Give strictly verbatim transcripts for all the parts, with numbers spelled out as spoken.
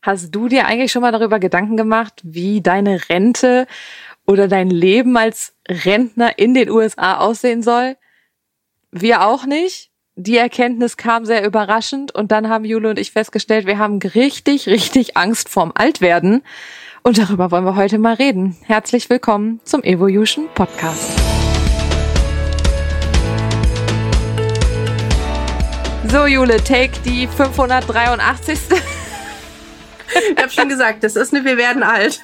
Hast du dir eigentlich schon mal darüber Gedanken gemacht, wie deine Rente oder dein Leben als Rentner in den U S A aussehen soll? Wir auch nicht. Die Erkenntnis kam sehr überraschend und dann haben Jule und ich festgestellt, wir haben richtig, richtig Angst vorm Altwerden. Und darüber wollen wir heute mal reden. Herzlich willkommen zum Evolution Podcast. So, Jule, take die fünfhundertdreiundachtzigste Ich habe schon gesagt, das ist eine Wir werden alt.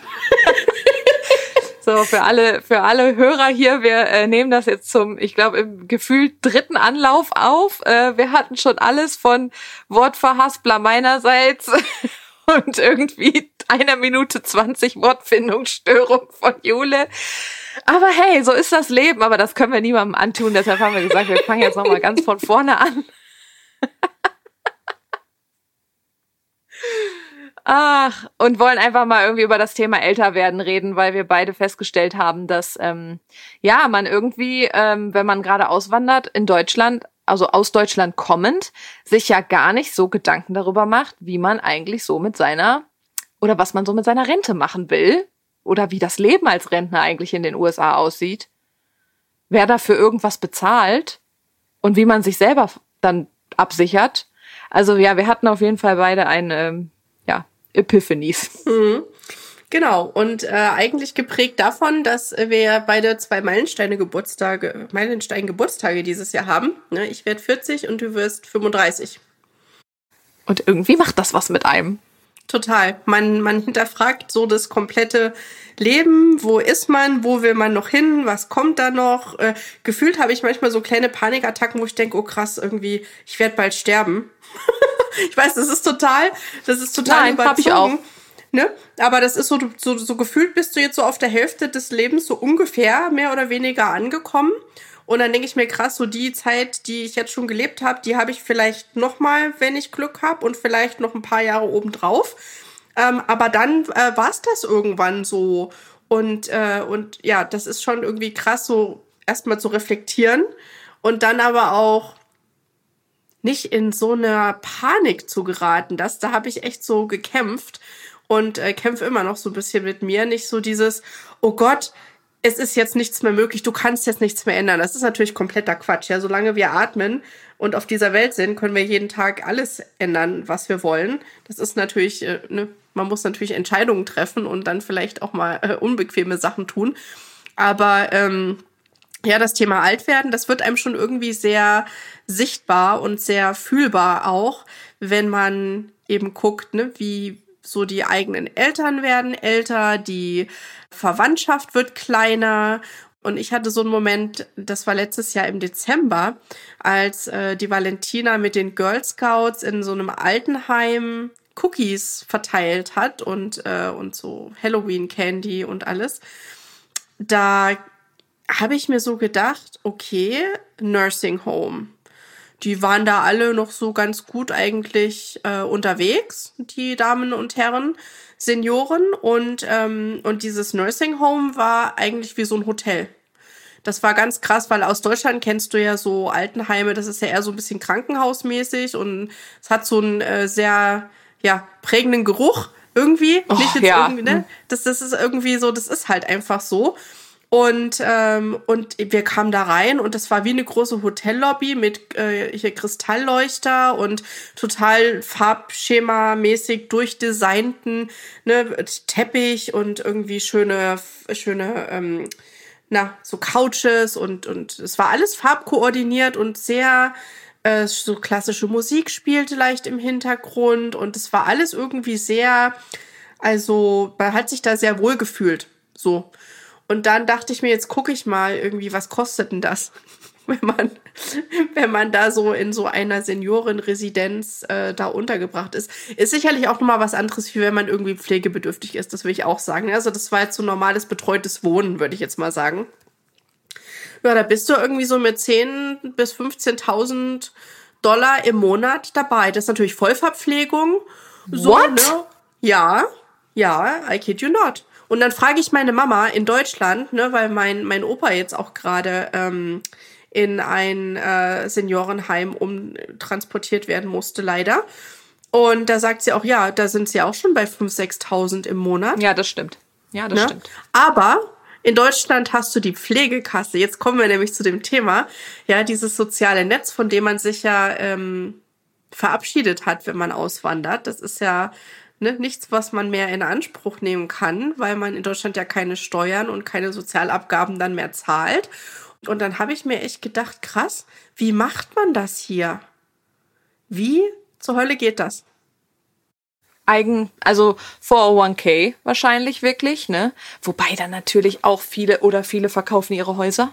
So, für alle, für alle Hörer hier, wir äh, nehmen das jetzt zum, ich glaube, im gefühlt dritten Anlauf auf. Äh, wir hatten schon alles von Wortverhaspler meinerseits und irgendwie einer Minute zwanzig Wortfindungsstörung von Jule. Aber hey, so ist das Leben, aber das können wir niemandem antun. Deshalb haben wir gesagt, wir fangen jetzt nochmal ganz von vorne an. Ach, und wollen einfach mal irgendwie über das Thema Älterwerden reden, weil wir beide festgestellt haben, dass ähm, ja man irgendwie, ähm, wenn man gerade auswandert in Deutschland, also aus Deutschland kommend, sich ja gar nicht so Gedanken darüber macht, wie man eigentlich so mit seiner oder was man so mit seiner Rente machen will oder wie das Leben als Rentner eigentlich in den U S A aussieht, wer dafür irgendwas bezahlt und wie man sich selber dann absichert. Also ja, wir hatten auf jeden Fall beide ein ähm, ja, Epiphanies. Mhm. Genau, und äh, eigentlich geprägt davon, dass wir beide zwei Meilensteine-Geburtstage, Meilenstein-Geburtstage dieses Jahr haben. Ne? Ich werde vierzig und du wirst fünfunddreißig. Und irgendwie macht das was mit einem. Total. Man, man hinterfragt so das komplette Leben. Wo ist man? Wo will man noch hin? Was kommt da noch? Äh, gefühlt habe ich manchmal so kleine Panikattacken, wo ich denke, oh krass, irgendwie, ich werde bald sterben. Ich weiß, das ist total, das ist total Nein, überzogen. hab ich auch. Ne? Aber das ist so, so, so gefühlt bist du jetzt so auf der Hälfte des Lebens so ungefähr mehr oder weniger angekommen. Und dann denke ich mir, krass, so die Zeit, die ich jetzt schon gelebt habe, die habe ich vielleicht noch mal, wenn ich Glück habe und vielleicht noch ein paar Jahre obendrauf. Ähm, aber dann äh, war es das irgendwann so. Und, äh, und ja, das ist schon irgendwie krass, so erstmal zu reflektieren und dann aber auch nicht in so einer Panik zu geraten. Das, da habe ich echt so gekämpft und äh, kämpfe immer noch so ein bisschen mit mir. Nicht so dieses, oh Gott, es ist jetzt nichts mehr möglich, du kannst jetzt nichts mehr ändern. Das ist natürlich kompletter Quatsch. Ja, solange wir atmen und auf dieser Welt sind, können wir jeden Tag alles ändern, was wir wollen. Das ist natürlich, äh, ne, man muss natürlich Entscheidungen treffen und dann vielleicht auch mal äh, unbequeme Sachen tun. Aber ähm, ja, das Thema Altwerden, das wird einem schon irgendwie sehr sichtbar und sehr fühlbar auch, wenn man eben guckt, ne, wie so die eigenen Eltern werden älter, die Verwandtschaft wird kleiner. Und ich hatte so einen Moment, das war letztes Jahr im Dezember, als äh, die Valentina mit den Girl Scouts in so einem Altenheim Cookies verteilt hat und, äh, und so Halloween Candy und alles. Da habe ich mir so gedacht, okay, Nursing Home. Die waren da alle noch so ganz gut eigentlich äh, unterwegs, die Damen und Herren, Senioren. Und, ähm, und dieses Nursing Home war eigentlich wie so ein Hotel. Das war ganz krass, weil aus Deutschland kennst du ja so Altenheime, das ist ja eher so ein bisschen krankenhausmäßig und es hat so einen äh, sehr ja, prägenden Geruch irgendwie. Oh, Nicht jetzt ja. irgendwie, ne? Das, das ist irgendwie so, das ist halt einfach so. Und ähm, und wir kamen da rein und das war wie eine große Hotellobby mit äh, hier Kristallleuchter und total farbschemamäßig durchdesignten ne, Teppich und irgendwie schöne schöne ähm, na so Couches und und es war alles farbkoordiniert und sehr äh, so klassische Musik spielte leicht im Hintergrund und es war alles irgendwie sehr, also man hat sich da sehr wohl gefühlt so. Und dann dachte ich mir, jetzt gucke ich mal irgendwie, was kostet denn das, wenn man, wenn man da so in so einer Seniorenresidenz äh, da untergebracht ist. Ist sicherlich auch nochmal was anderes, wie wenn man irgendwie pflegebedürftig ist, das will ich auch sagen. Also das war jetzt so normales betreutes Wohnen, würde ich jetzt mal sagen. Ja, da bist du irgendwie so mit zehntausend bis fünfzehntausend Dollar im Monat dabei. Das ist natürlich Vollverpflegung. So, What? ne? Ja, ja, I kid you not. Und dann frage ich meine Mama in Deutschland, ne, weil mein mein Opa jetzt auch gerade ähm, in ein äh, Seniorenheim umtransportiert werden musste, leider. Und da sagt sie auch, ja, da sind sie auch schon bei fünftausend, sechstausend im Monat. Ja, das stimmt. Ja, das ne? stimmt. Aber in Deutschland hast du die Pflegekasse. Jetzt kommen wir nämlich zu dem Thema, ja, dieses soziale Netz, von dem man sich ja ähm, verabschiedet hat, wenn man auswandert. Das ist ja ne, nichts, was man mehr in Anspruch nehmen kann, weil man in Deutschland ja keine Steuern und keine Sozialabgaben dann mehr zahlt. Und dann habe ich mir echt gedacht, krass, wie macht man das hier? Wie zur Hölle geht das? Eigen, also vier null eins K wahrscheinlich wirklich, ne? Wobei dann natürlich auch viele oder viele verkaufen ihre Häuser.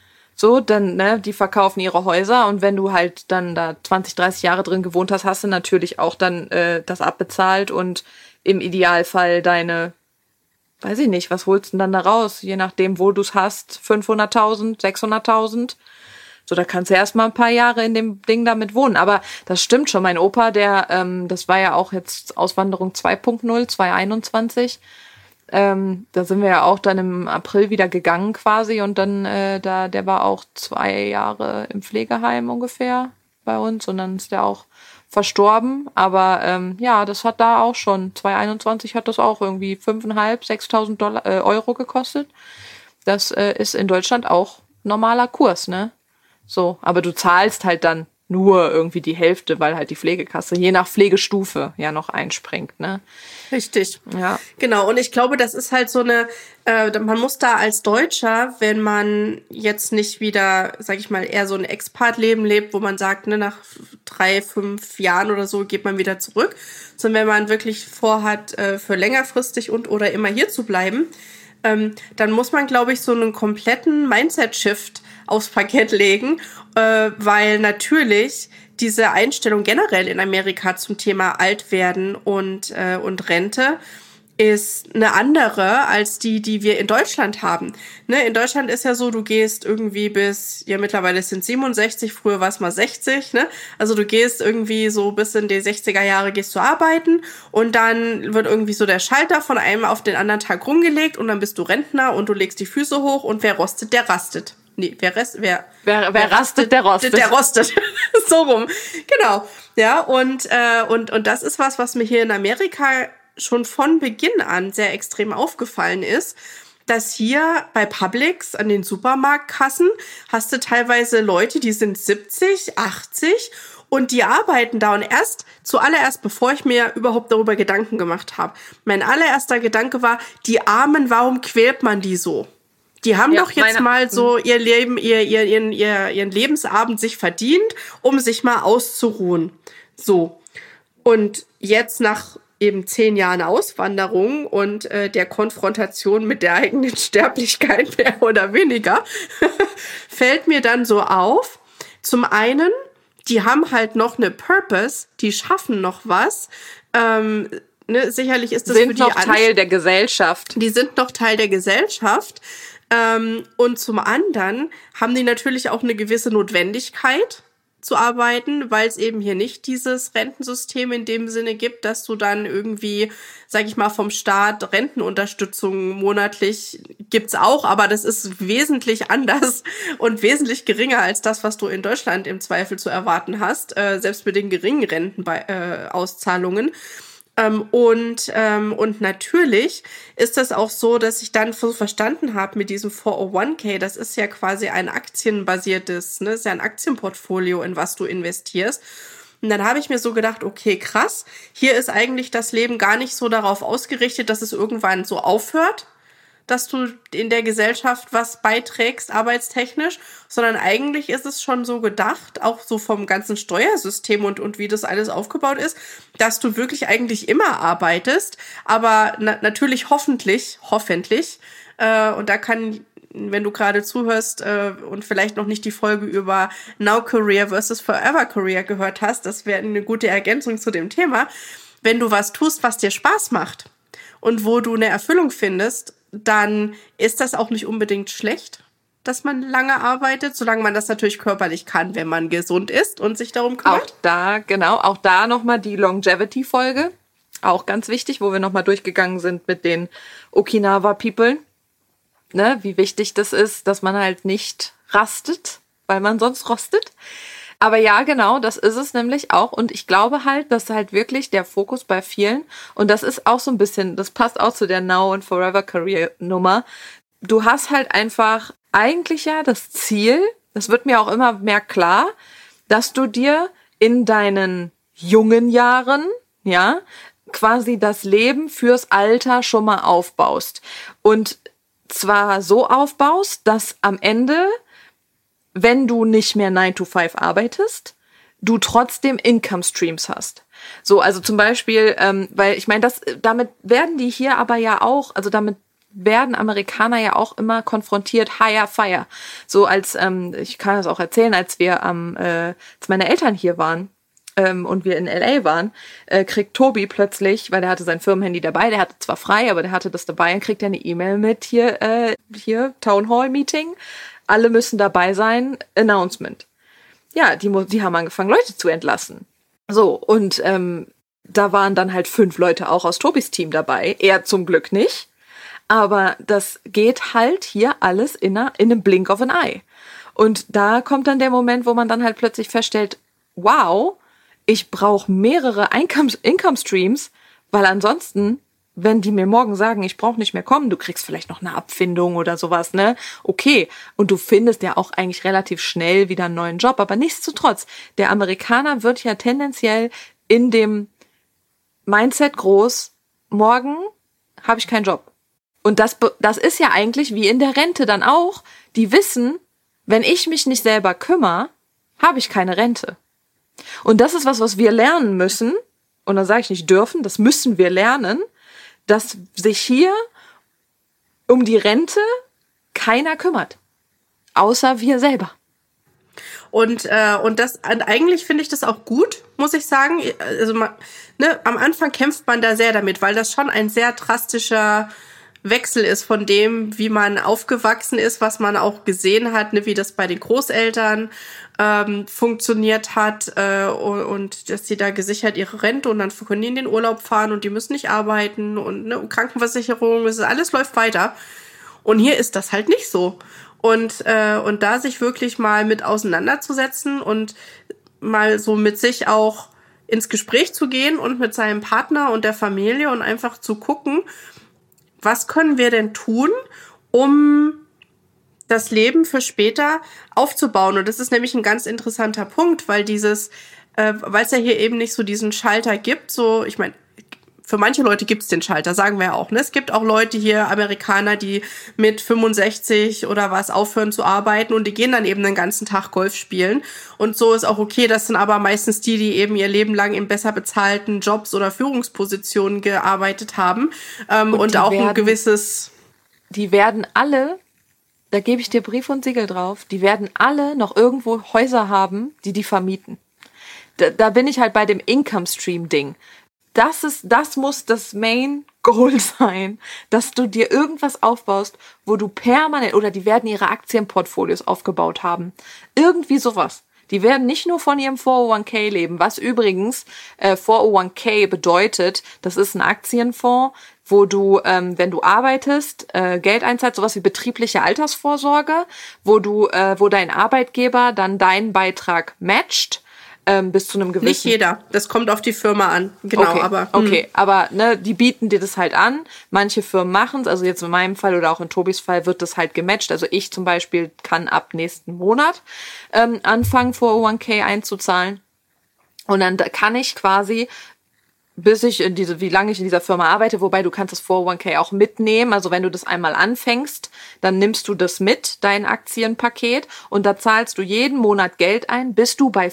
So, dann, ne, die verkaufen ihre Häuser und wenn du halt dann da zwanzig, dreißig Jahre drin gewohnt hast, hast du natürlich auch dann äh, das abbezahlt und im Idealfall deine, weiß ich nicht, was holst du denn dann da raus? Je nachdem, wo du es hast, fünfhunderttausend, sechshunderttausend. So, da kannst du erstmal ein paar Jahre in dem Ding damit wohnen. Aber das stimmt schon. Mein Opa, der, ähm, das war ja auch jetzt Auswanderung zwei Punkt null, zwanzig einundzwanzig. Ähm, da sind wir ja auch dann im April wieder gegangen quasi. Und dann, äh, da, der war auch zwei Jahre im Pflegeheim ungefähr bei uns. Und dann ist der auch verstorben. Aber ähm, ja, das hat da auch schon, zwanzig einundzwanzig hat das auch irgendwie fünftausendfünfhundert, sechstausend Dollar, äh, Euro gekostet. Das äh, ist in Deutschland auch normaler Kurs, ne? So, aber du zahlst halt dann nur irgendwie die Hälfte, weil halt die Pflegekasse je nach Pflegestufe ja noch einspringt, ne? Richtig. Ja. Genau, und ich glaube, das ist halt so eine, äh, man muss da als Deutscher, wenn man jetzt nicht wieder, sag ich mal, eher so ein Expat-Leben lebt, wo man sagt, ne, nach drei, fünf Jahren oder so geht man wieder zurück, sondern wenn man wirklich vorhat, äh, für längerfristig und oder immer hier zu bleiben, ähm, dann muss man, glaube ich, so einen kompletten Mindset-Shift aufs Parkett legen, äh, weil natürlich diese Einstellung generell in Amerika zum Thema Altwerden und, äh, und Rente ist eine andere als die, die wir in Deutschland haben. Ne, in Deutschland ist ja so, du gehst irgendwie bis, ja mittlerweile sind siebenundsechzig, früher war es mal sechzig, ne? Also du gehst irgendwie so bis in die sechziger Jahre gehst du arbeiten und dann wird irgendwie so der Schalter von einem auf den anderen Tag rumgelegt und dann bist du Rentner und du legst die Füße hoch und wer rostet, der rastet. Nee, wer, rest, wer, wer, wer, wer rastet, der rostet. Der rostet. So rum. Genau. Ja, und, äh, und, und das ist was, was mir hier in Amerika schon von Beginn an sehr extrem aufgefallen ist, dass hier bei Publix an den Supermarktkassen hast du teilweise Leute, die sind siebzig, achtzig und die arbeiten da. Und erst, zuallererst, bevor ich mir überhaupt darüber Gedanken gemacht habe, mein allererster Gedanke war, die Armen, warum quält man die so? Die haben ja, doch jetzt meine, mal so ihr Leben, ihr, ihr, ihren, ihr, ihren Lebensabend sich verdient, um sich mal auszuruhen. So. Und jetzt nach eben zehn Jahren Auswanderung und äh, der Konfrontation mit der eigenen Sterblichkeit mehr oder weniger, fällt mir dann so auf, zum einen, die haben halt noch eine Purpose, die schaffen noch was, ähm, ne, sicherlich ist das sind für die noch Teil der Gesellschaft. Die sind noch Teil der Gesellschaft. Ähm, und zum anderen haben die natürlich auch eine gewisse Notwendigkeit zu arbeiten, weil es eben hier nicht dieses Rentensystem in dem Sinne gibt, dass du dann irgendwie, sag ich mal, vom Staat Rentenunterstützung monatlich gibt's auch, aber das ist wesentlich anders und wesentlich geringer als das, was du in Deutschland im Zweifel zu erwarten hast, äh, selbst mit den geringen Rentenauszahlungen. Ähm, und, ähm, und natürlich ist das auch so, dass ich dann so verstanden habe mit diesem vier null eins K, das ist ja quasi ein aktienbasiertes, ne, ist ja ein Aktienportfolio, in was du investierst. Und dann habe ich mir so gedacht, okay, krass, hier ist eigentlich das Leben gar nicht so darauf ausgerichtet, dass es irgendwann so aufhört, dass du in der Gesellschaft was beiträgst, arbeitstechnisch, sondern eigentlich ist es schon so gedacht, auch so vom ganzen Steuersystem und, und wie das alles aufgebaut ist, dass du wirklich eigentlich immer arbeitest, aber na- natürlich hoffentlich, hoffentlich, äh, und da kann, wenn du gerade zuhörst äh, und vielleicht noch nicht die Folge über Now Career versus Forever Career gehört hast, das wäre eine gute Ergänzung zu dem Thema, wenn du was tust, was dir Spaß macht und wo du eine Erfüllung findest, dann ist das auch nicht unbedingt schlecht, dass man lange arbeitet, solange man das natürlich körperlich kann, wenn man gesund ist und sich darum kümmert. Auch da, genau, auch da nochmal die Longevity-Folge, auch ganz wichtig, wo wir nochmal durchgegangen sind mit den Okinawa-People, ne, wie wichtig das ist, dass man halt nicht rastet, weil man sonst rostet. Aber ja, genau, das ist es nämlich auch. Und ich glaube halt, dass halt wirklich der Fokus bei vielen, und das ist auch so ein bisschen, das passt auch zu der Now and Forever Career Nummer. Du hast halt einfach eigentlich ja das Ziel, das wird mir auch immer mehr klar, dass du dir in deinen jungen Jahren, ja, quasi das Leben fürs Alter schon mal aufbaust. Und zwar so aufbaust, dass am Ende, wenn du nicht mehr nine to five arbeitest, du trotzdem Income Streams hast. So, also zum Beispiel, ähm, weil ich meine, das, damit werden die hier aber ja auch, also damit werden Amerikaner ja auch immer konfrontiert, hire, fire. So als, ähm, ich kann das auch erzählen, als wir am, äh, als meine Eltern hier waren, ähm, und wir in L A waren, äh, kriegt Tobi plötzlich, weil der hatte sein Firmenhandy dabei, der hatte zwar frei, aber der hatte das dabei, und kriegt er eine E-Mail mit, hier, äh, hier, Town Hall Meeting, alle müssen dabei sein, Announcement. Ja, die, die haben angefangen, Leute zu entlassen. So, und ähm, da waren dann halt fünf Leute auch aus Tobis Team dabei, er zum Glück nicht. Aber das geht halt hier alles in, einer, in einem Blink of an Eye. Und da kommt dann der Moment, wo man dann halt plötzlich feststellt, wow, ich brauche mehrere Income, Income Streams, weil ansonsten, wenn die mir morgen sagen, ich brauche nicht mehr kommen, du kriegst vielleicht noch eine Abfindung oder sowas, ne? Okay, und du findest ja auch eigentlich relativ schnell wieder einen neuen Job, aber nichtsdestotrotz, der Amerikaner wird ja tendenziell in dem Mindset groß, morgen habe ich keinen Job. Und das, das ist ja eigentlich wie in der Rente dann auch. Die wissen, wenn ich mich nicht selber kümmere, habe ich keine Rente. Und das ist was, was wir lernen müssen. Und da sage ich nicht dürfen, das müssen wir lernen, dass sich hier um die Rente keiner kümmert. Außer wir selber. Und, äh, und das, und eigentlich finde ich das auch gut, muss ich sagen. Also man, ne, am Anfang kämpft man da sehr damit, weil das schon ein sehr drastischer Wechsel ist von dem, wie man aufgewachsen ist, was man auch gesehen hat, ne, wie das bei den Großeltern ähm, funktioniert hat, äh, und, und dass die da gesichert ihre Rente, und dann können die in den Urlaub fahren und die müssen nicht arbeiten, und ne, Krankenversicherung, das ist, alles läuft weiter. Und hier ist das halt nicht so. Und äh, und da sich wirklich mal mit auseinanderzusetzen und mal so mit sich auch ins Gespräch zu gehen und mit seinem Partner und der Familie und einfach zu gucken, was können wir denn tun, um das Leben für später aufzubauen? Und das ist nämlich ein ganz interessanter Punkt, weil dieses, äh, weil es ja hier eben nicht so diesen Schalter gibt, so, ich meine, für manche Leute gibt es den Schalter, sagen wir ja auch, ne? Es gibt auch Leute hier, Amerikaner, die mit fünfundsechzig oder was aufhören zu arbeiten, und die gehen dann eben den ganzen Tag Golf spielen. Und so ist auch okay, das sind aber meistens die, die eben ihr Leben lang in besser bezahlten Jobs oder Führungspositionen gearbeitet haben, ähm, und, und auch werden, ein gewisses... Die werden alle, da gebe ich dir Brief und Siegel drauf, die werden alle noch irgendwo Häuser haben, die die vermieten. Da, da bin ich halt bei dem Income-Stream-Ding. Das ist, das muss das Main Goal sein, dass du dir irgendwas aufbaust, wo du permanent, oder die werden ihre Aktienportfolios aufgebaut haben. Irgendwie sowas. Die werden nicht nur von ihrem four oh one k leben, was übrigens äh, four oh one k bedeutet, das ist ein Aktienfonds, wo du, ähm, wenn du arbeitest, äh, Geld einzahlst, sowas wie betriebliche Altersvorsorge, wo du, äh, wo dein Arbeitgeber dann deinen Beitrag matcht, ähm, bis zu einem gewissen... Nicht jeder, das kommt auf die Firma an, genau, okay, aber... Hm. Okay, aber ne, die bieten dir das halt an, manche Firmen machen es, also jetzt in meinem Fall oder auch in Tobis Fall wird das halt gematcht, also ich zum Beispiel kann ab nächsten Monat ähm, anfangen, four oh one k einzuzahlen, und dann kann ich quasi, bis ich in diese, wie lange ich in dieser Firma arbeite, wobei du kannst das four oh one k auch mitnehmen, also wenn du das einmal anfängst, dann nimmst du das mit, dein Aktienpaket, und da zahlst du jeden Monat Geld ein, bis du bei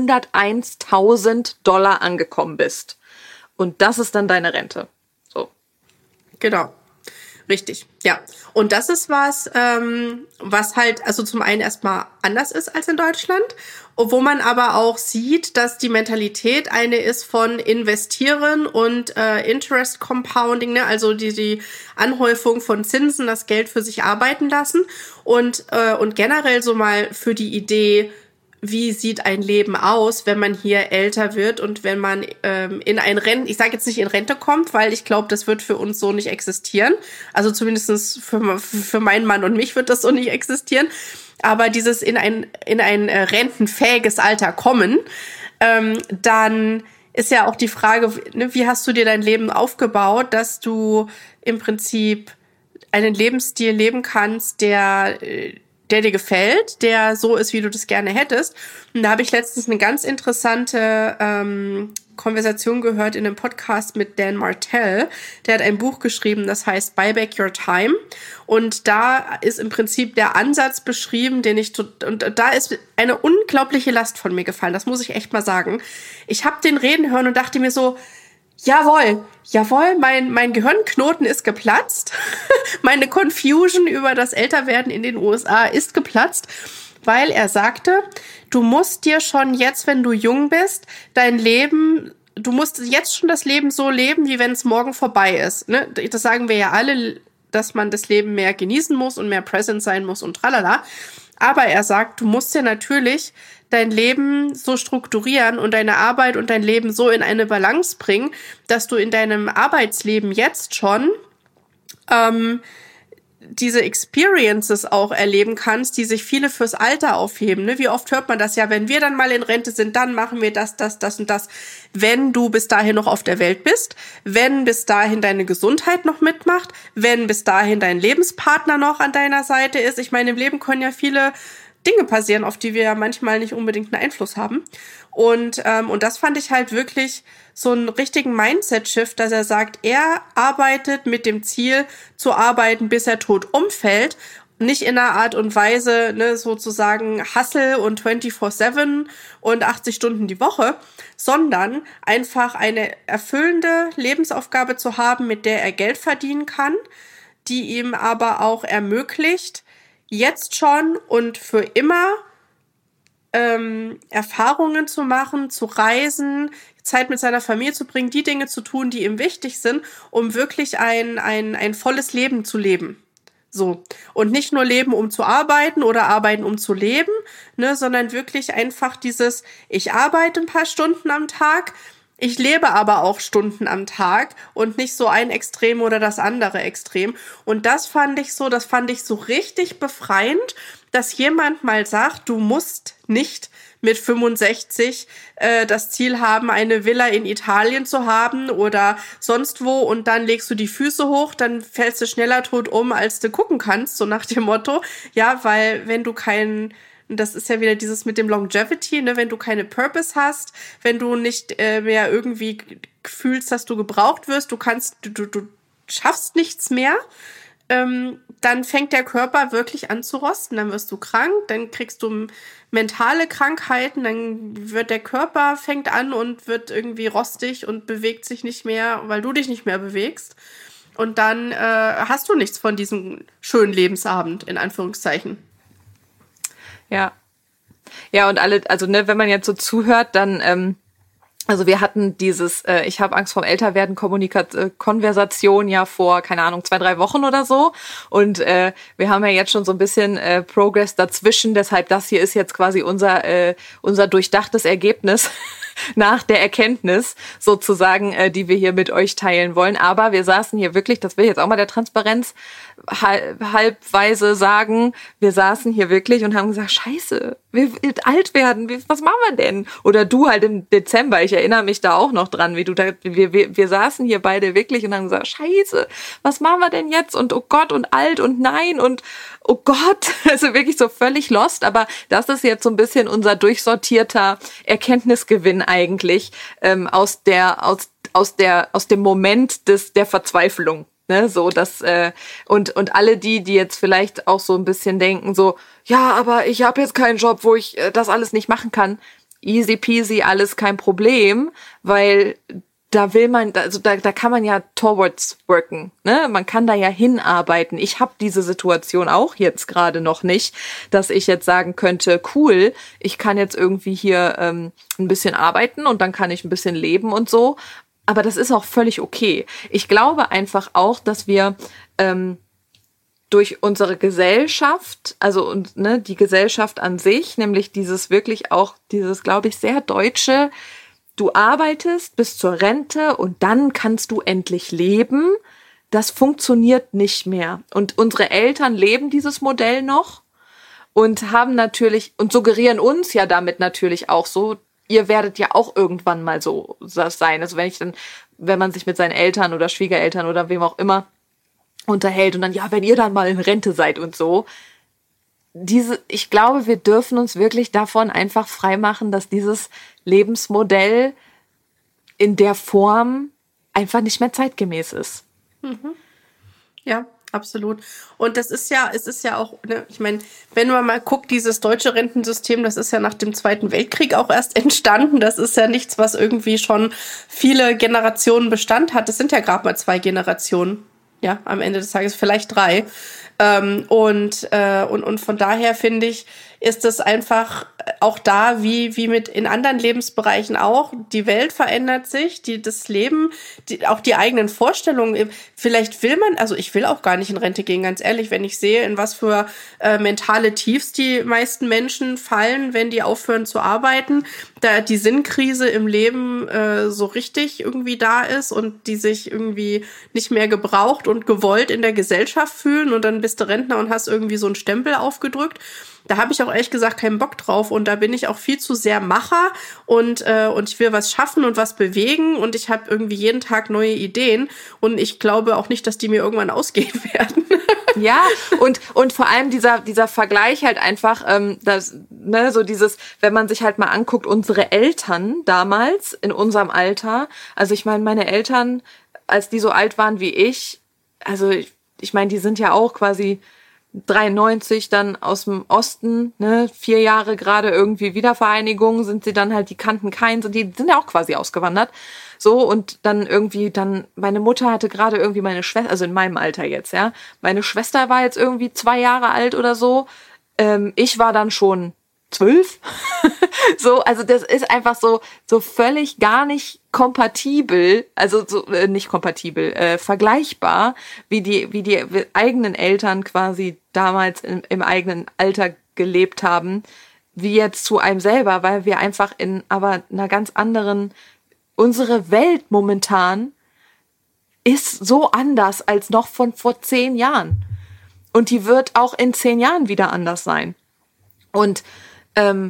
vierhunderteinstausend Dollar angekommen bist. Und das ist dann deine Rente. So. Genau. Richtig, ja. Und das ist was, ähm, was halt, also zum einen erstmal anders ist als in Deutschland, wo man aber auch sieht, dass die Mentalität eine ist von Investieren und äh, Interest Compounding, ne? Also die, die Anhäufung von Zinsen, das Geld für sich arbeiten lassen, und, äh, und generell so mal für die Idee, wie sieht ein Leben aus, wenn man hier älter wird und wenn man ähm, in ein Rente, ich sage jetzt nicht in Rente kommt, weil ich glaube, das wird für uns so nicht existieren. Also zumindest für, für meinen Mann und mich wird das so nicht existieren. aber dieses in ein, in ein äh, rentenfähiges Alter kommen, ähm, dann ist ja auch die Frage, ne, wie hast du dir dein Leben aufgebaut, dass du im Prinzip einen Lebensstil leben kannst, der, der dir gefällt, der so ist, wie du das gerne hättest. Und da habe ich letztens eine ganz interessante ähm, Konversation gehört in einem Podcast mit Dan Martell. Der hat ein Buch geschrieben, das heißt Buy Back Your Time. Und da ist im Prinzip der Ansatz beschrieben, den ich, und da ist eine unglaubliche Last von mir gefallen. Das muss ich echt mal sagen. Ich habe den reden hören und dachte mir so, jawohl, jawohl, mein, mein Gehirnknoten ist geplatzt. Meine Confusion über das Älterwerden in den U S A ist geplatzt, weil er sagte, du musst dir schon jetzt, wenn du jung bist, dein Leben, du musst jetzt schon das Leben so leben, wie wenn es morgen vorbei ist. Ne? Das sagen wir ja alle, dass man das Leben mehr genießen muss und mehr present sein muss und tralala. Aber er sagt, du musst ja natürlich dein Leben so strukturieren und deine Arbeit und dein Leben so in eine Balance bringen, dass du in deinem Arbeitsleben jetzt schon ähm, diese Experiences auch erleben kannst, die sich viele fürs Alter aufheben. Ne? Wie oft hört man das ja, wenn wir dann mal in Rente sind, dann machen wir das, das, das und das. Wenn du bis dahin noch auf der Welt bist, wenn bis dahin deine Gesundheit noch mitmacht, wenn bis dahin dein Lebenspartner noch an deiner Seite ist. Ich meine, im Leben können ja viele Dinge passieren, auf die wir ja manchmal nicht unbedingt einen Einfluss haben. Und, ähm, und das fand ich halt wirklich so einen richtigen Mindset-Shift, dass er sagt, er arbeitet mit dem Ziel zu arbeiten, bis er tot umfällt. Nicht in einer Art und Weise, ne, sozusagen Hustle und vierundzwanzig sieben und achtzig Stunden die Woche, sondern einfach eine erfüllende Lebensaufgabe zu haben, mit der er Geld verdienen kann, die ihm aber auch ermöglicht, jetzt schon und für immer ähm, Erfahrungen zu machen, zu reisen, Zeit mit seiner Familie zu bringen, die Dinge zu tun, die ihm wichtig sind, um wirklich ein, ein, ein volles Leben zu leben. So. Und nicht nur leben, um zu arbeiten oder arbeiten, um zu leben, ne, sondern wirklich einfach dieses, ich arbeite ein paar Stunden am Tag, ich lebe aber auch Stunden am Tag und nicht so ein Extrem oder das andere Extrem. Und das fand ich so, das fand ich so richtig befreiend, dass jemand mal sagt, du musst nicht mit fünfundsechzig äh, das Ziel haben, eine Villa in Italien zu haben oder sonst wo und dann legst du die Füße hoch, dann fällst du schneller tot um, als du gucken kannst, so nach dem Motto. Ja, weil wenn du keinen das ist ja wieder dieses mit dem Longevity, ne, wenn du keine Purpose hast, wenn du nicht äh, mehr irgendwie fühlst, dass du gebraucht wirst, du kannst, du, du schaffst nichts mehr, ähm, dann fängt der Körper wirklich an zu rosten, dann wirst du krank, dann kriegst du mentale Krankheiten, dann wird der Körper fängt an und wird irgendwie rostig und bewegt sich nicht mehr, weil du dich nicht mehr bewegst. Und dann äh, hast du nichts von diesem schönen Lebensabend, in Anführungszeichen. Ja. Ja, und alle, also ne, wenn man jetzt so zuhört, dann, ähm, also wir hatten dieses, äh, ich habe Angst vorm Älterwerden, Kommunika- äh, Konversation ja vor, keine Ahnung, zwei, drei Wochen oder so. Und äh, wir haben ja jetzt schon so ein bisschen äh, Progress dazwischen, deshalb das hier ist jetzt quasi unser, äh, unser durchdachtes Ergebnis nach der Erkenntnis sozusagen, äh, die wir hier mit euch teilen wollen. Aber wir saßen hier wirklich, das will ich jetzt auch mal der Transparenz halb, halbweise sagen, wir saßen hier wirklich und haben gesagt, scheiße, wir wird alt werden, was machen wir denn? Oder du halt im Dezember, ich erinnere mich da auch noch dran, wie du da, wir, wir, wir saßen hier beide wirklich und haben gesagt, scheiße, was machen wir denn jetzt? Und oh Gott, und alt und nein und oh Gott, also wirklich so völlig lost, aber das ist jetzt so ein bisschen unser durchsortierter Erkenntnisgewinn eigentlich ähm, aus der, aus, aus der, aus dem Moment des, der Verzweiflung. Ne, so das äh, und und alle die, die jetzt vielleicht auch so ein bisschen denken, so ja, aber ich habe jetzt keinen Job, wo ich äh, das alles nicht machen kann. Easy peasy, alles kein Problem, weil da will man, also da, da kann man ja towards worken, ne? Man kann da ja hinarbeiten. Ich habe diese Situation auch jetzt gerade noch nicht, dass ich jetzt sagen könnte, cool, ich kann jetzt irgendwie hier ähm, ein bisschen arbeiten und dann kann ich ein bisschen leben und so. Aber das ist auch völlig okay. Ich glaube einfach auch, dass wir ähm, durch unsere Gesellschaft, also und ne, die Gesellschaft an sich, nämlich dieses wirklich auch, dieses, glaube ich, sehr deutsche, du arbeitest bis zur Rente und dann kannst du endlich leben, das funktioniert nicht mehr. Und unsere Eltern leben dieses Modell noch. und haben natürlich und suggerieren uns ja damit natürlich auch so, ihr werdet ja auch irgendwann mal so sein. Also wenn ich dann, wenn man sich mit seinen Eltern oder Schwiegereltern oder wem auch immer unterhält und dann, ja, wenn ihr dann mal in Rente seid und so. Diese, ich glaube, wir dürfen uns wirklich davon einfach freimachen, dass dieses Lebensmodell in der Form einfach nicht mehr zeitgemäß ist. Mhm. Ja, absolut. Und das ist ja, es ist ja auch, ne, ich meine, wenn man mal guckt, dieses deutsche Rentensystem, das ist ja nach dem Zweiten Weltkrieg auch erst entstanden. Das ist ja nichts, was irgendwie schon viele Generationen Bestand hat. Das sind ja gerade mal zwei Generationen. Ja, am Ende des Tages vielleicht drei. Ähm, und, äh, und, und von daher finde ich, ist es einfach auch da, wie, wie mit in anderen Lebensbereichen auch. Die Welt verändert sich, die, das Leben, die, auch die eigenen Vorstellungen. Vielleicht will man, also ich will auch gar nicht in Rente gehen, ganz ehrlich, wenn ich sehe, in was für äh, mentale Tiefs die meisten Menschen fallen, wenn die aufhören zu arbeiten, da die Sinnkrise im Leben äh, so richtig irgendwie da ist und die sich irgendwie nicht mehr gebraucht und gewollt in der Gesellschaft fühlen und dann bist du Rentner und hast irgendwie so einen Stempel aufgedrückt. Da habe ich auch ehrlich gesagt keinen Bock drauf und da bin ich auch viel zu sehr Macher und äh, und ich will was schaffen und was bewegen und ich habe irgendwie jeden Tag neue Ideen und ich glaube auch nicht, dass die mir irgendwann ausgehen werden. Ja, und und vor allem dieser dieser Vergleich halt einfach, ähm, das, ne, so dieses, wenn man sich halt mal anguckt, unsere Eltern damals in unserem Alter, also ich meine, meine Eltern, als die so alt waren wie ich, also ich, ich meine, die sind ja auch quasi dreiundneunzig dann aus dem Osten, ne, vier Jahre gerade irgendwie Wiedervereinigung, sind sie dann halt, die kannten keinen, sind die sind ja auch quasi ausgewandert. So, und dann irgendwie, dann, meine Mutter hatte gerade irgendwie meine Schwester, also in meinem Alter jetzt, ja, meine Schwester war jetzt irgendwie zwei Jahre alt oder so, ähm, ich war dann schon zwölf. So, also das ist einfach so, so völlig gar nicht kompatibel, also so, äh, nicht kompatibel, äh, vergleichbar, wie die, wie die eigenen Eltern quasi damals im, im eigenen Alter gelebt haben, wie jetzt zu einem selber, weil wir einfach in aber einer ganz anderen, unsere Welt momentan ist so anders als noch von vor zehn Jahren. Und die wird auch in zehn Jahren wieder anders sein. Und ähm,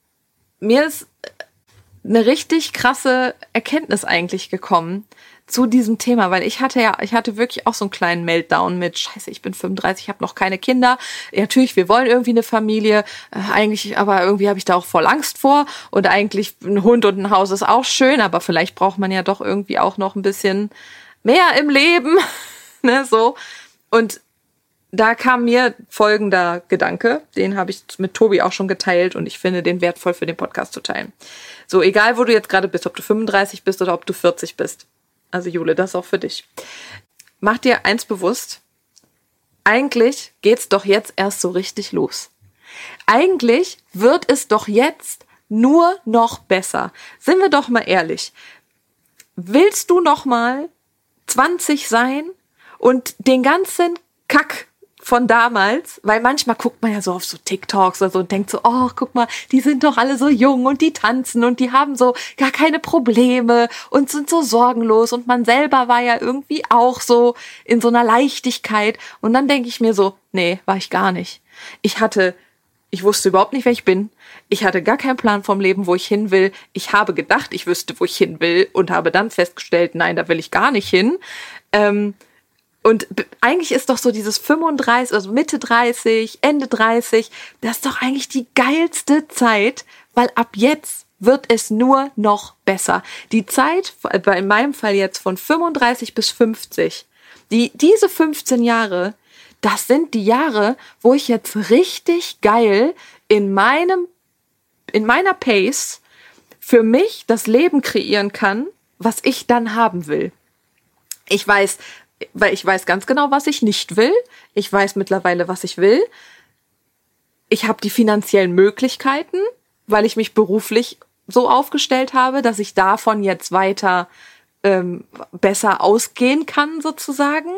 mir ist eine richtig krasse Erkenntnis eigentlich gekommen zu diesem Thema, weil ich hatte ja, ich hatte wirklich auch so einen kleinen Meltdown mit, scheiße, ich bin fünfunddreißig, ich habe noch keine Kinder. Ja, natürlich, wir wollen irgendwie eine Familie, äh, eigentlich, aber irgendwie habe ich da auch voll Angst vor und eigentlich ein Hund und ein Haus ist auch schön, aber vielleicht braucht man ja doch irgendwie auch noch ein bisschen mehr im Leben, ne, so. Und da kam mir folgender Gedanke, den habe ich mit Tobi auch schon geteilt und ich finde den wertvoll für den Podcast zu teilen. So, egal wo du jetzt gerade bist, ob du fünfunddreißig bist oder ob du vierzig bist. Also Jule, das ist auch für dich. Mach dir eins bewusst, eigentlich geht's doch jetzt erst so richtig los. Eigentlich wird es doch jetzt nur noch besser. Sind wir doch mal ehrlich. Willst du noch mal zwanzig sein und den ganzen Kack von damals, weil manchmal guckt man ja so auf so TikToks oder so und denkt so, oh, guck mal, die sind doch alle so jung und die tanzen und die haben so gar keine Probleme und sind so sorgenlos und man selber war ja irgendwie auch so in so einer Leichtigkeit und dann denke ich mir so, nee, war ich gar nicht. Ich hatte, ich wusste überhaupt nicht, wer ich bin. Ich hatte gar keinen Plan vom Leben, wo ich hin will. Ich habe gedacht, ich wüsste, wo ich hin will und habe dann festgestellt, nein, da will ich gar nicht hin. Ähm, Und eigentlich ist doch so dieses fünfunddreißig, also Mitte dreißig, Ende dreißig, das ist doch eigentlich die geilste Zeit, weil ab jetzt wird es nur noch besser. Die Zeit, in meinem Fall jetzt von fünfunddreißig bis fünfzig, die, diese fünfzehn Jahre, das sind die Jahre, wo ich jetzt richtig geil in meinem, in meiner Pace für mich das Leben kreieren kann, was ich dann haben will. Ich weiß, weil ich weiß ganz genau, was ich nicht will. Ich weiß mittlerweile, was ich will. Ich habe die finanziellen Möglichkeiten, weil ich mich beruflich so aufgestellt habe, dass ich davon jetzt weiter ähm, besser ausgehen kann, sozusagen.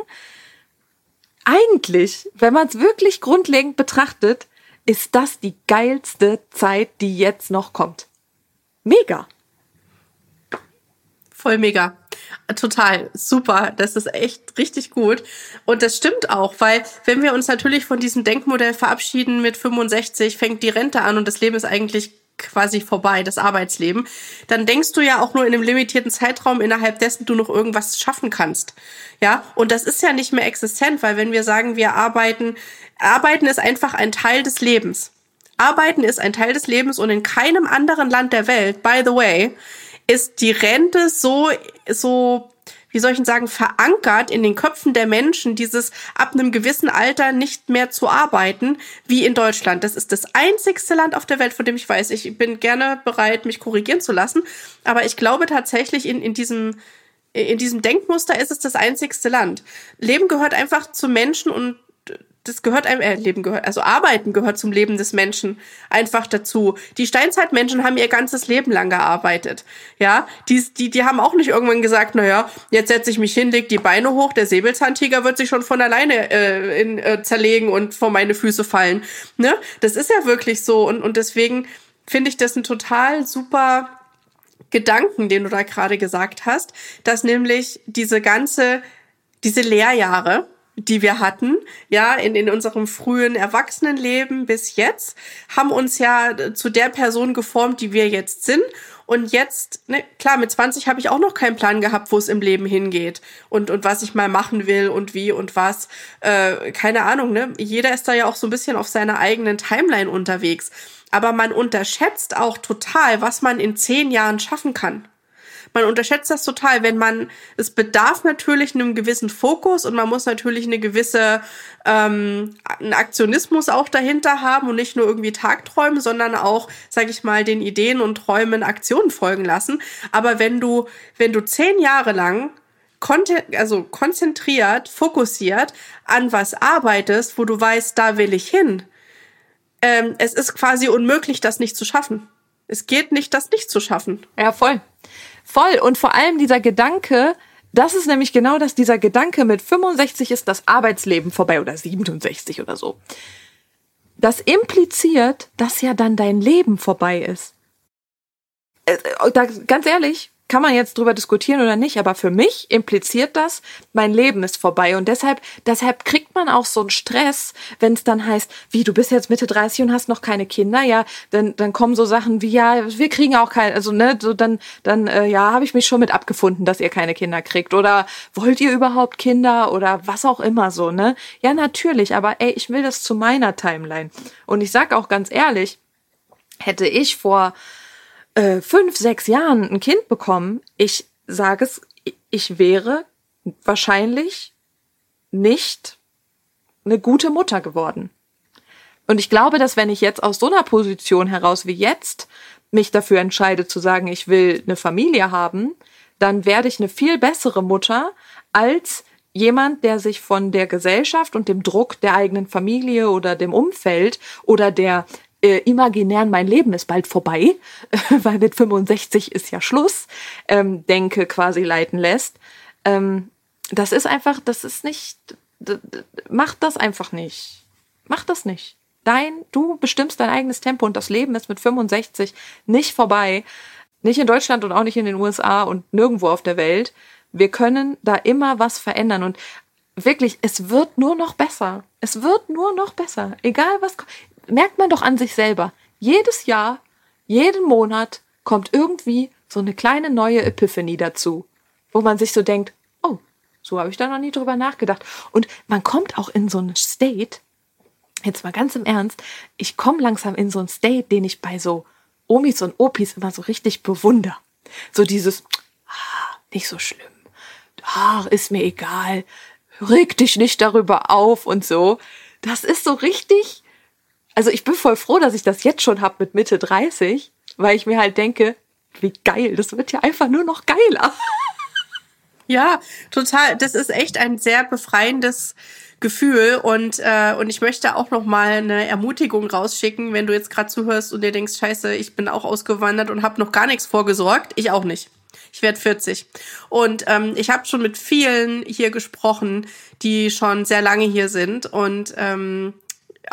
Eigentlich, wenn man es wirklich grundlegend betrachtet, ist das die geilste Zeit, die jetzt noch kommt. Mega. Voll mega. Total. Super. Das ist echt richtig gut. Und das stimmt auch, weil wenn wir uns natürlich von diesem Denkmodell verabschieden, mit fünfundsechzig fängt die Rente an und das Leben ist eigentlich quasi vorbei, das Arbeitsleben, dann denkst du ja auch nur in einem limitierten Zeitraum, innerhalb dessen du noch irgendwas schaffen kannst. Ja, und das ist ja nicht mehr existent, weil wenn wir sagen, wir arbeiten, arbeiten ist einfach ein Teil des Lebens. Arbeiten ist ein Teil des Lebens und in keinem anderen Land der Welt, by the way, ist die Rente so, so, wie soll ich denn sagen, verankert in den Köpfen der Menschen, dieses ab einem gewissen Alter nicht mehr zu arbeiten, wie in Deutschland. Das ist das einzigste Land auf der Welt, von dem ich weiß. Ich bin gerne bereit, mich korrigieren zu lassen. Aber ich glaube tatsächlich, in, in diesem, in diesem Denkmuster ist es das einzigste Land. Leben gehört einfach zu Menschen und das gehört einem, äh, Leben gehört, also Arbeiten gehört zum Leben des Menschen einfach dazu. Die Steinzeitmenschen haben ihr ganzes Leben lang gearbeitet. Ja, die, die, die haben auch nicht irgendwann gesagt, naja, jetzt setze ich mich hin, leg die Beine hoch, der Säbelzahntiger wird sich schon von alleine äh, in, äh, zerlegen und vor meine Füße fallen. Ne? Das ist ja wirklich so und, und deswegen finde ich das ein total super Gedanken, den du da gerade gesagt hast, dass nämlich diese ganze, diese Lehrjahre, die wir hatten, ja, in, in unserem frühen Erwachsenenleben bis jetzt, haben uns ja zu der Person geformt, die wir jetzt sind. Und jetzt, ne, klar, mit zwanzig habe ich auch noch keinen Plan gehabt, wo es im Leben hingeht und, und was ich mal machen will und wie und was. Äh, keine Ahnung, ne? Jeder ist da ja auch so ein bisschen auf seiner eigenen Timeline unterwegs. Aber man unterschätzt auch total, was man in zehn Jahren schaffen kann. Man unterschätzt das total, wenn man, es bedarf natürlich einem gewissen Fokus und man muss natürlich eine gewisse, ähm, einen Aktionismus auch dahinter haben und nicht nur irgendwie Tagträumen, sondern auch, sag ich mal, den Ideen und Träumen Aktionen folgen lassen. Aber wenn du, wenn du zehn Jahre lang konte, also konzentriert, fokussiert an was arbeitest, wo du weißt, da will ich hin, ähm, es ist quasi unmöglich, das nicht zu schaffen. Es geht nicht, das nicht zu schaffen. Ja, voll. Voll. Und vor allem dieser Gedanke, das ist nämlich genau das, dieser Gedanke, mit fünfundsechzig ist das Arbeitsleben vorbei oder siebenundsechzig oder so. Das impliziert, dass ja dann dein Leben vorbei ist. Äh, da, ganz ehrlich, kann man jetzt drüber diskutieren oder nicht, aber für mich impliziert das, mein Leben ist vorbei und deshalb, deshalb kriegt man auch so einen Stress, wenn es dann heißt, wie, du bist jetzt Mitte dreißig und hast noch keine Kinder, ja, dann, dann kommen so Sachen wie, ja, wir kriegen auch keine, also ne, so dann, dann, äh, ja, habe ich mich schon mit abgefunden, dass ihr keine Kinder kriegt oder wollt ihr überhaupt Kinder oder was auch immer so, ne? Ja, natürlich, aber ey, ich will das zu meiner Timeline und ich sag auch ganz ehrlich, hätte ich vor Äh, fünf, sechs Jahren ein Kind bekommen, ich sage es, ich wäre wahrscheinlich nicht eine gute Mutter geworden. Und ich glaube, dass wenn ich jetzt aus so einer Position heraus wie jetzt mich dafür entscheide zu sagen, ich will eine Familie haben, dann werde ich eine viel bessere Mutter als jemand, der sich von der Gesellschaft und dem Druck der eigenen Familie oder dem Umfeld oder der Äh, imaginären, mein Leben ist bald vorbei, weil mit fünfundsechzig ist ja Schluss, ähm, denke quasi leiten lässt. Ähm, das ist einfach, das ist nicht, d- d- mach das einfach nicht. Mach das nicht. Dein, du bestimmst dein eigenes Tempo und das Leben ist mit fünfundsechzig nicht vorbei. Nicht in Deutschland und auch nicht in den U S A und nirgendwo auf der Welt. Wir können da immer was verändern und wirklich, es wird nur noch besser. Es wird nur noch besser. Egal was, merkt man doch an sich selber. Jedes Jahr, jeden Monat kommt irgendwie so eine kleine neue Epiphanie dazu, wo man sich so denkt, oh, so habe ich da noch nie drüber nachgedacht. Und man kommt auch in so einen State, jetzt mal ganz im Ernst, ich komme langsam in so einen State, den ich bei so Omis und Opis immer so richtig bewundere. So dieses, ah, nicht so schlimm, ah, ist mir egal, reg dich nicht darüber auf und so. Das ist so richtig. Also ich bin voll froh, dass ich das jetzt schon habe mit Mitte dreißig, weil ich mir halt denke, wie geil, das wird ja einfach nur noch geiler. Ja, total. Das ist echt ein sehr befreiendes Gefühl und äh, und ich möchte auch noch mal eine Ermutigung rausschicken, wenn du jetzt gerade zuhörst und dir denkst, scheiße, ich bin auch ausgewandert und habe noch gar nichts vorgesorgt. Ich auch nicht. Ich werde vierzig. Und ähm, ich habe schon mit vielen hier gesprochen, die schon sehr lange hier sind und ähm, auch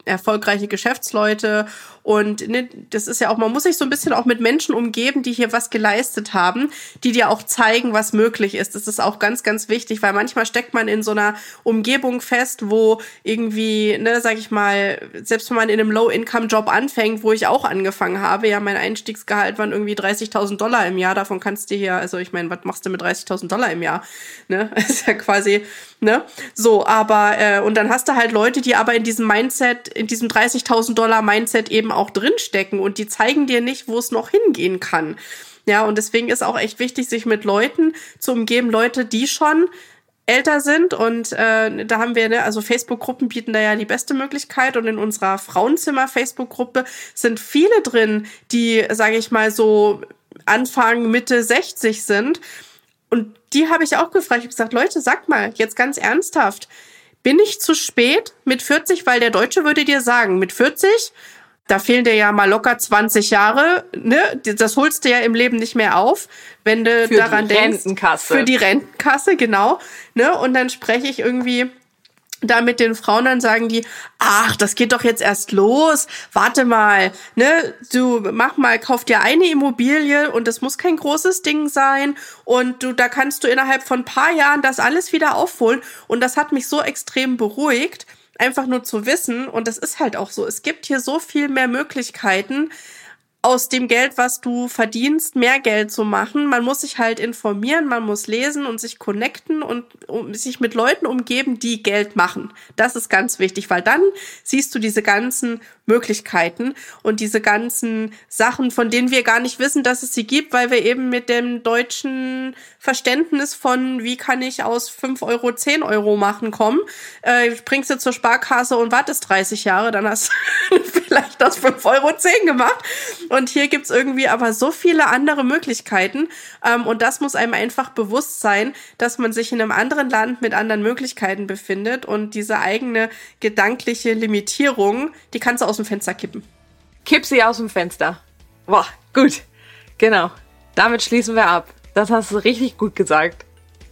erfolgreiche Geschäftsleute. Und ne, das ist ja auch, man muss sich so ein bisschen auch mit Menschen umgeben, die hier was geleistet haben, die dir auch zeigen, was möglich ist. Das ist auch ganz, ganz wichtig, weil manchmal steckt man in so einer Umgebung fest, wo irgendwie, ne, sag ich mal, selbst wenn man in einem Low-Income-Job anfängt, wo ich auch angefangen habe, ja, mein Einstiegsgehalt waren irgendwie dreißigtausend Dollar im Jahr, davon kannst du hier, also ich meine, was machst du mit dreißigtausend Dollar im Jahr? Ne, das ist ja quasi, ne, so, aber, äh, und dann hast du halt Leute, die aber in diesem Mindset, in diesem dreißigtausend Dollar Mindset eben auch drinstecken und die zeigen dir nicht, wo es noch hingehen kann. Ja, und deswegen ist auch echt wichtig, sich mit Leuten zu umgeben, Leute, die schon älter sind und äh, da haben wir, ne, also Facebook-Gruppen bieten da ja die beste Möglichkeit und in unserer Frauenzimmer-Facebook-Gruppe sind viele drin, die, sage ich mal, so Anfang, Mitte sechzig sind und die habe ich auch gefragt, ich habe gesagt, Leute, sagt mal, jetzt ganz ernsthaft, bin ich zu spät mit vierzig, weil der Deutsche würde dir sagen, mit vierzig, da fehlen dir ja mal locker zwanzig Jahre, ne? Das holst du ja im Leben nicht mehr auf, wenn du für daran die denkst. Rentenkasse. Für die Rentenkasse, genau. Ne? Und dann spreche ich irgendwie da mit den Frauen, dann sagen die, ach, das geht doch jetzt erst los, warte mal, ne, du mach mal, kauf dir eine Immobilie und das muss kein großes Ding sein und du, da kannst du innerhalb von ein paar Jahren das alles wieder aufholen und das hat mich so extrem beruhigt, einfach nur zu wissen, und das ist halt auch so, es gibt hier so viel mehr Möglichkeiten, aus dem Geld, was du verdienst, mehr Geld zu machen. Man muss sich halt informieren, man muss lesen und sich connecten und um, sich mit Leuten umgeben, die Geld machen. Das ist ganz wichtig, weil dann siehst du diese ganzen Möglichkeiten und diese ganzen Sachen, von denen wir gar nicht wissen, dass es sie gibt, weil wir eben mit dem deutschen Verständnis von, wie kann ich aus fünf Euro zehn Euro machen, kommen. Äh, springst du zur Sparkasse und wartest dreißig Jahre, dann hast du vielleicht aus fünf Euro zehn gemacht. Und hier gibt's irgendwie aber so viele andere Möglichkeiten. Ähm, und das muss einem einfach bewusst sein, dass man sich in einem anderen Land mit anderen Möglichkeiten befindet. Und diese eigene gedankliche Limitierung, die kannst du aus dem Fenster kippen. Kipp sie aus dem Fenster. Boah, gut. Genau. Damit schließen wir ab. Das hast du richtig gut gesagt.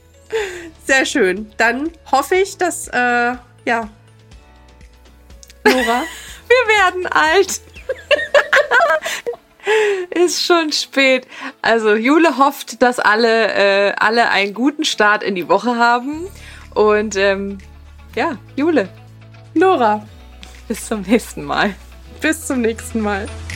Sehr schön. Dann hoffe ich, dass, äh, ja, Nora. Wir werden alt. Ist schon spät. Also Jule hofft, dass alle, äh, alle einen guten Start in die Woche haben. Und ähm, ja, Jule. Nora. Bis zum nächsten Mal. Bis zum nächsten Mal.